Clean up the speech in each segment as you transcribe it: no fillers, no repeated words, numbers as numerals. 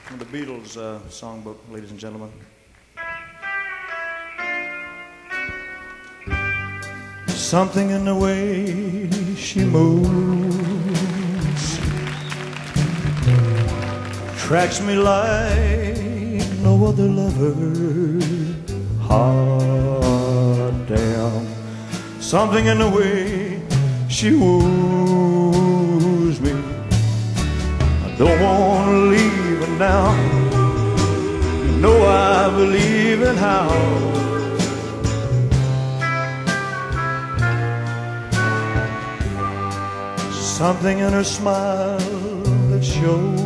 from the Beatles songbook, ladies and gentlemen. Something in the way she moves attracts me like no other lover. Hot damn. Something in the way she woos me. I don't want to leave her now. You know I believe in how. Something in her smile that shows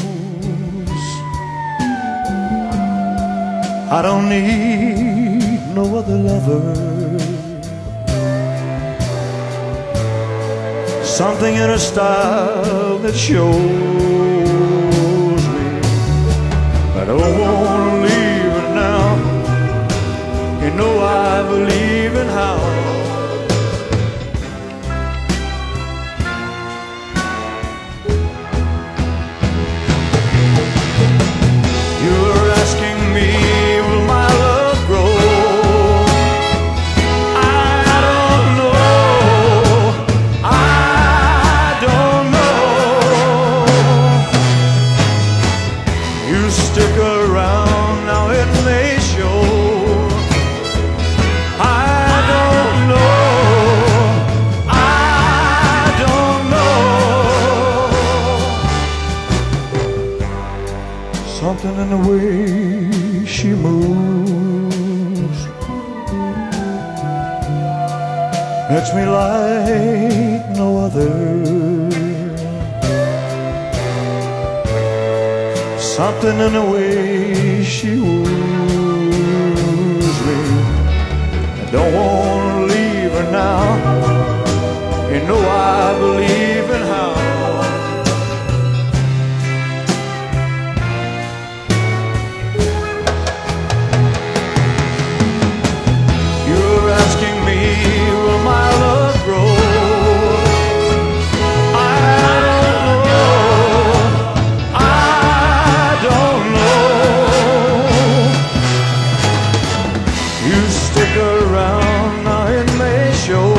I don't need no other lover. Something in her style that shows me I don't want to leave her now. You know I believe in how. Stick around, now it may show. I don't know. Something in the way she moves makes me like no other. Something in the way she woos me. I don't want to leave her now. You know I believe in how. You're asking me, will my love grow? Stick around, now it may show.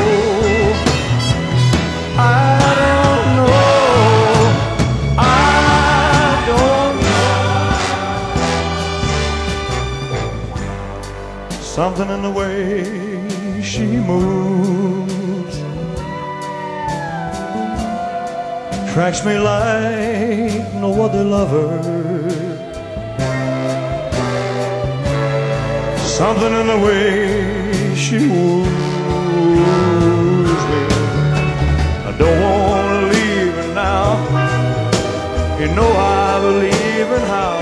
I don't know. Something in the way she moves attracts me like no other lover. Something in the way she woos me. I don't want to leave her now. You know I believe in how.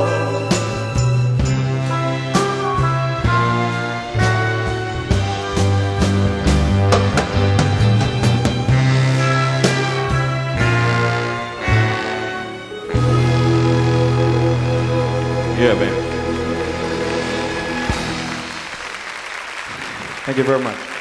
Yeah, baby. Thank you very much.